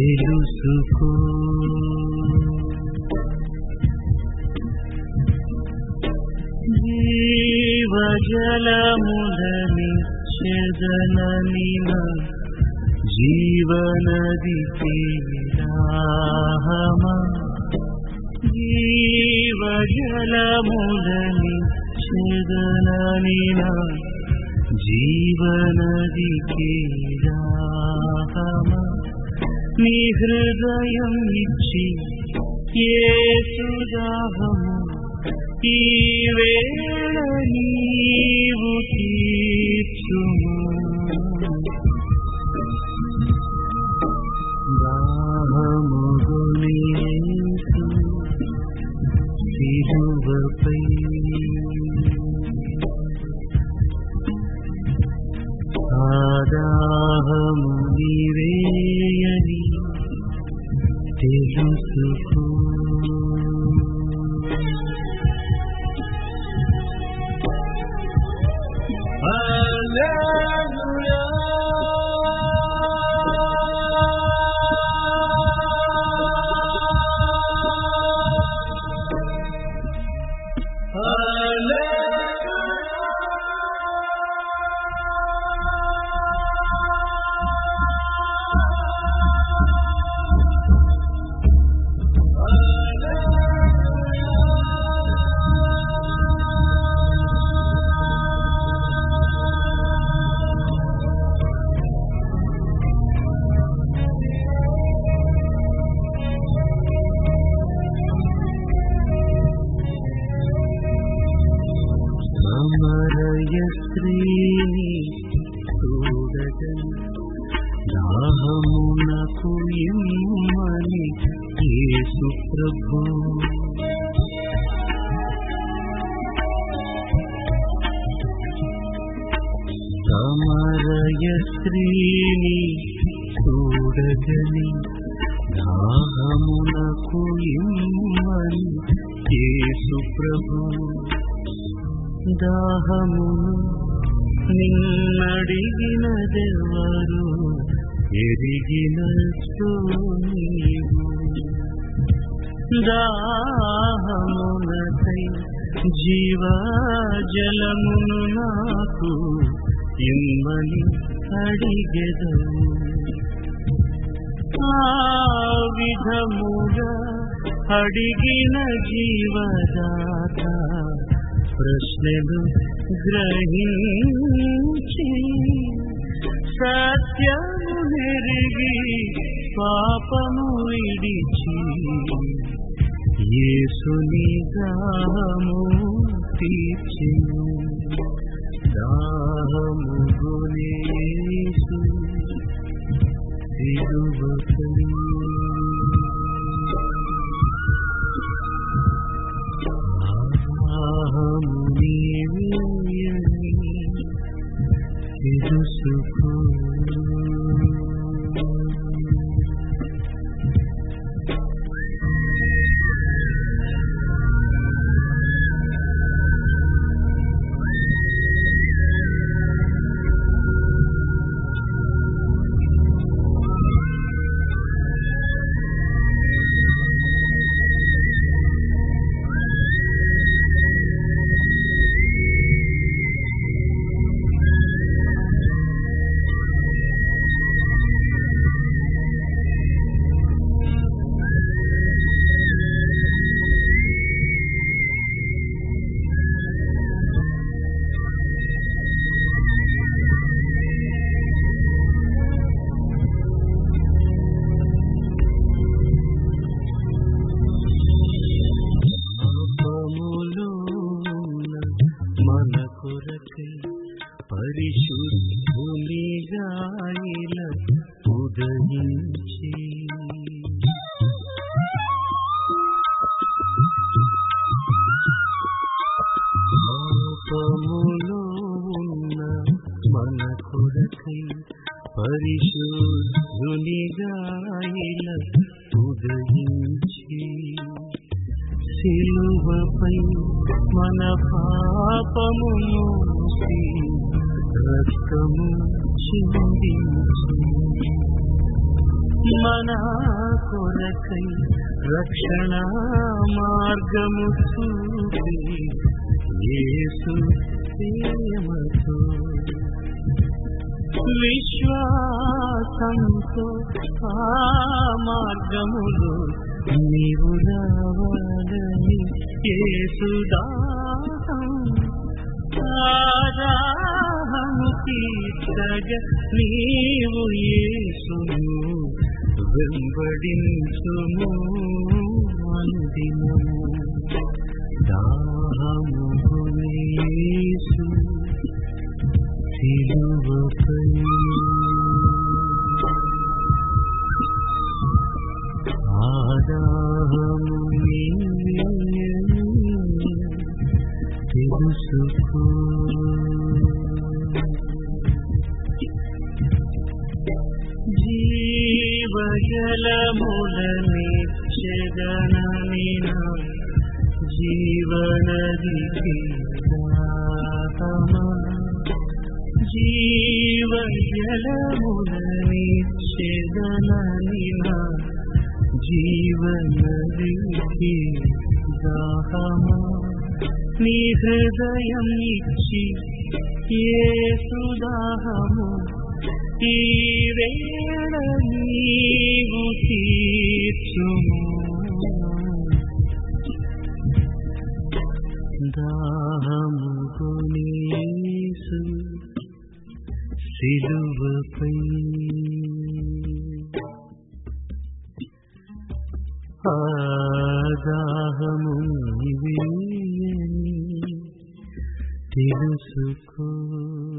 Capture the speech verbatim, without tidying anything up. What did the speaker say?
తెలుసుకో జీవజలములని చెదననిన జీవనదికి రామ జీవజలములని చెదననిన జీవనదికి రామ నీ హృదయం ఇచ్చి యేసుదాహము ఈ వేళ నీవు తీర్చుము దాహముగొని యేసు సిలువపై ఆదాహము నీవేయని తెలుసుకో Hallelujah. సమరయ స్త్రీని చూడగని దాహమునకు ఇమ్మని యేసు ప్రభు సమరయ స్త్రీని చూడగని దాహమునకు ఇమ్మని యేసు ప్రభు దాహమును నిన్నడిగినదెవరు ఎరిగినచో నీవు దాహమునకై జీవజలమును నాకు ఇమ్మని అడిగెదవు ఆ విధముగా అడిగిన జీవదాత ప్రశ్నలు గ్రహించి సత్యము నెరిగి పాపము విడిచి యేసుని దాహము తీర్చెను దాహము గొని యేసు సిలువపై దాహము నీవేయని తెలుసుకో పరిశుద్ధునిగా ఇలా ఉదయించి పాపములో ఉన్న మన కొరకై పరిశుద్ధునిగా ఇలా ఉదయించి సిలువపై మన పాపమును రక్తము చిందించి మన కొరకై రక్షణ మార్గము చూపి యేసు ప్రేమతో విశ్వాసంతో ఆ మార్గములో నీవు రావాలని యేసు దాహం ఆదాహము తీర్చగ నీవు యేసును వెంబడించుము అందిము దాహము యేసు సిలువపై ఆదాహము తెలుసుకో జీవజలములనిచ్చెదననిన జీవనదికి దాహమా జీవజలములనిచ్చెదననిన జీవనదికి దాహమా నీ హృదయం ఇచ్చి యేసు దాహము ఈ వేళ నీవు తీర్చుము దాహము కొని యేసు సిలువపై ఆ దాహము నీవేని తెలుసుకో.